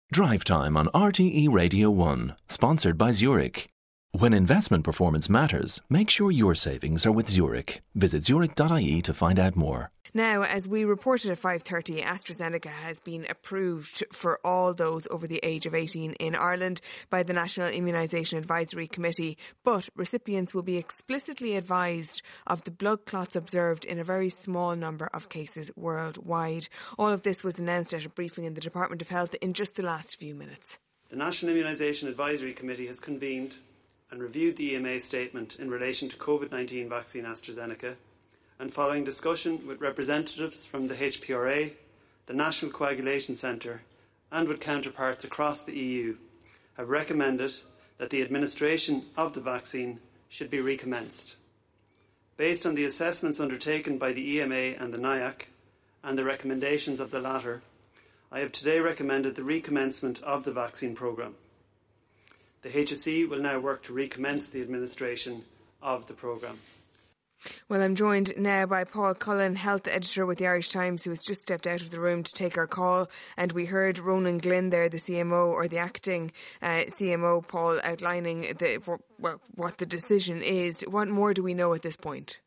Drive Time on RTE Radio 1, sponsored by Zurich. When investment performance matters, make sure your savings are with Zurich. Visit zurich.ie to find out more. Now, as we reported at 5:30, AstraZeneca has been approved for all those over the age of 18 in Ireland by the National Immunisation Advisory Committee, but recipients will be explicitly advised of the blood clots observed in a very small number of cases worldwide. All of this was announced at a briefing in the Department of Health in just the last few minutes. The National Immunisation Advisory Committee has convened and reviewed the EMA statement in relation to COVID-19 vaccine AstraZeneca, and following discussion with representatives from the HPRA, the National Coagulation Centre and with counterparts across the EU, have recommended that the administration of the vaccine should be recommenced. Based on the assessments undertaken by the EMA and the NIAC and the recommendations of the latter, I have today recommended the recommencement of the vaccine programme. The HSE will now work to recommence the administration of the programme. Well, I'm joined now by Paul Cullen, health editor with the Irish Times, who has just stepped out of the room to take our call. And we heard Ronan Glynn there, the CMO, or the acting CMO, Paul, outlining what the decision is. What more do we know at this point?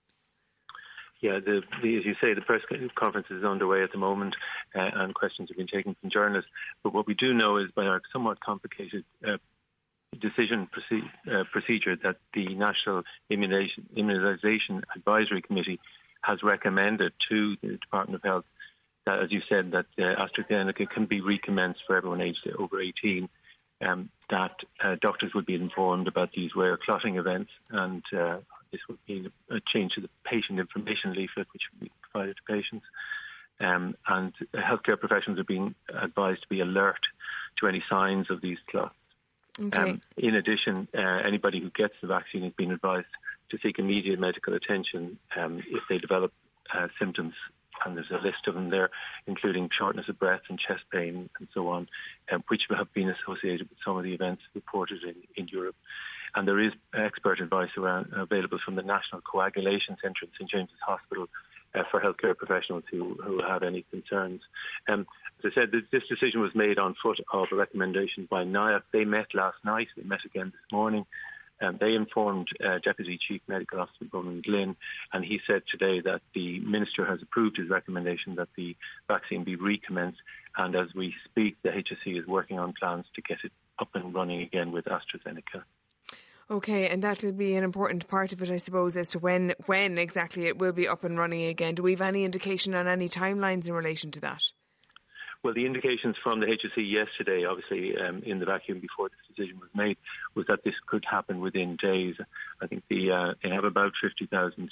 Yeah, as you say, the press conference is underway at the moment and questions have been taken from journalists. But what we do know is by our somewhat complicated decision procedure that the National Immunisation Advisory Committee has recommended to the Department of Health that, as you said, that AstraZeneca can be recommenced for everyone aged over 18, that doctors would be informed about these rare clotting events, and this would be a change to the patient information leaflet which would be provided to patients. And healthcare professionals are being advised to be alert to any signs of these clots. Okay. In addition, anybody who gets the vaccine has been advised to seek immediate medical attention if they develop symptoms, and there's a list of them there, including shortness of breath and chest pain and so on, which have been associated with some of the events reported in Europe. And there is expert advice available from the National Coagulation Centre in St James's Hospital for healthcare professionals who have any concerns. As I said, this decision was made on foot of a recommendation by NIAC. They met last night. They met again this morning. They informed Deputy Chief Medical Officer Ronan Glynn, and he said today that the Minister has approved his recommendation that the vaccine be recommenced. And as we speak, the HSE is working on plans to get it up and running again with AstraZeneca. Okay, and that will be an important part of it, I suppose, as to when exactly it will be up and running again. Do we have any indication on any timelines in relation to that? Well, the indications from the HSE yesterday, obviously in the vacuum before this decision was made, was that this could happen within days. I think they have about 50,000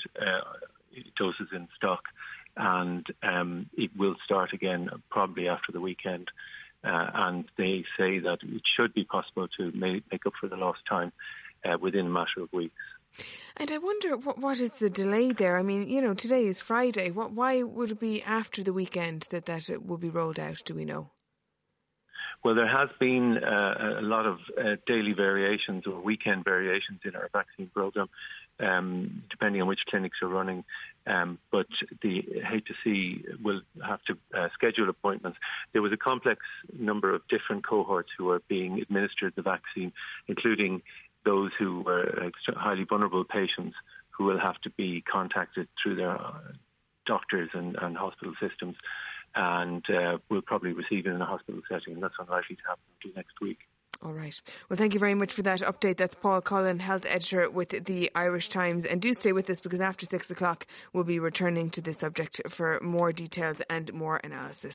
doses in stock, and it will start again probably after the weekend. And they say that it should be possible to make up for the lost time within a matter of weeks. And I wonder what is the delay there? I mean, today is Friday. Why would it be after the weekend that it will be rolled out? Do we know? Well, there has been a lot of daily variations or weekend variations in our vaccine programme, depending on which clinics are running. But the HSE will have to schedule appointments. There was a complex number of different cohorts who are being administered the vaccine, including those who were highly vulnerable patients who will have to be contacted through their doctors and hospital systems, and will probably receive it in a hospital setting, and that's unlikely to happen until next week. All right. Well, thank you very much for that update. That's Paul Cullen, health editor with the Irish Times. And do stay with us, because after 6 o'clock we'll be returning to this subject for more details and more analysis.